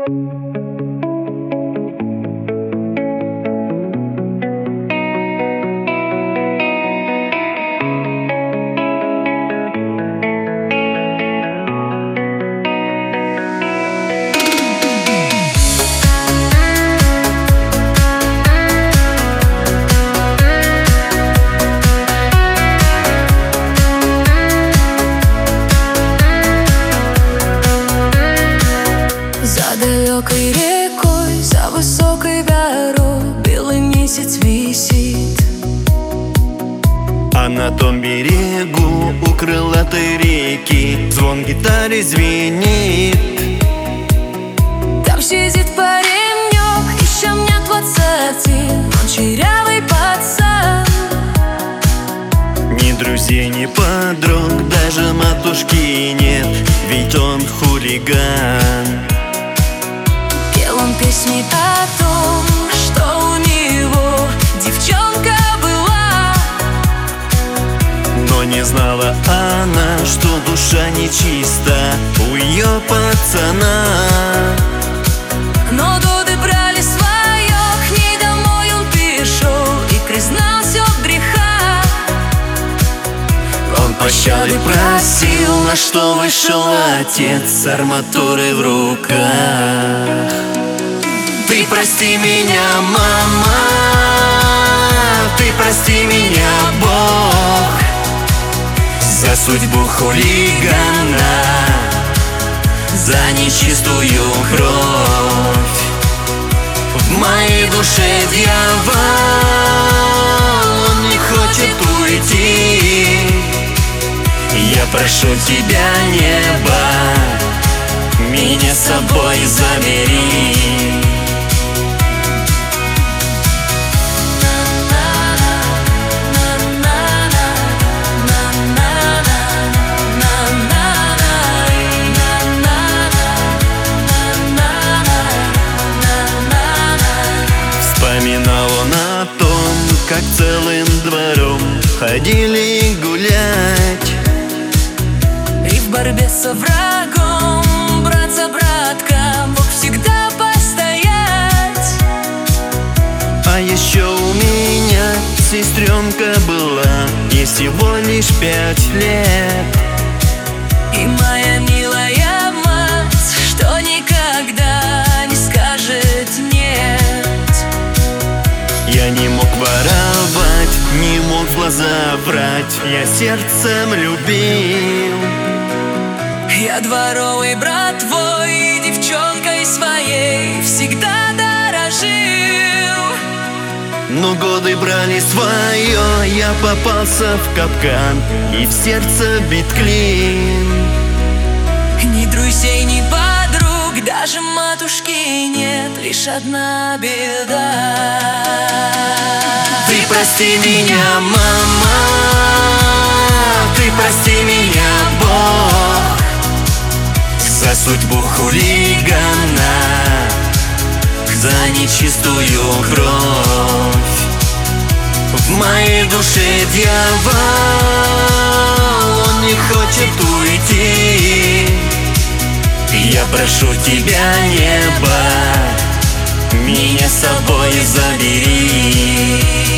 За далекой рекой, за высокой горой белый месяц висит. А на том берегу у крылатой реки звон гитары звенит. Там сидит паренек, еще мне 20, он черявый пацан. Ни друзей, ни подруг, даже матушки нет, ведь он хулиган. Пел он песни о том, что у него девчонка была, но не знала она, что душа нечиста у ее пацана. но годы брали свое, к ней домой он пришел и признался в грехах. Он пощады просил, на что вышел отец с арматурой в руках. Ты прости меня, мама, ты прости меня, Бог, за судьбу хулигана, за нечистую кровь. В моей душе дьявол, он не хочет уйти. Я прошу тебя, небо, меня с собой забери. Вспоминал он о том, как целым двором ходили гулять, И в борьбе со врагом брат за братка мог всегда постоять. а еще у меня сестренка была, ей всего лишь 5 лет. И моя милая мать, что никогда не скажет нет. Я не мог воровать, не мог в глаза врать, я сердцем любил. Я дворовый брат твой, девчонкой своей всегда дорожил. Но годы брали свое, я попался в капкан, и в сердце бит клин. Ни друзей, ни подруг, даже матушки нет, лишь одна беда. Ты прости меня, мама, ты прости меня, Бог, за судьбу хулигана, за нечистую кровь. В моей душе дьявол, он не хочет уйти. Я прошу тебя, небо, меня с собой забери.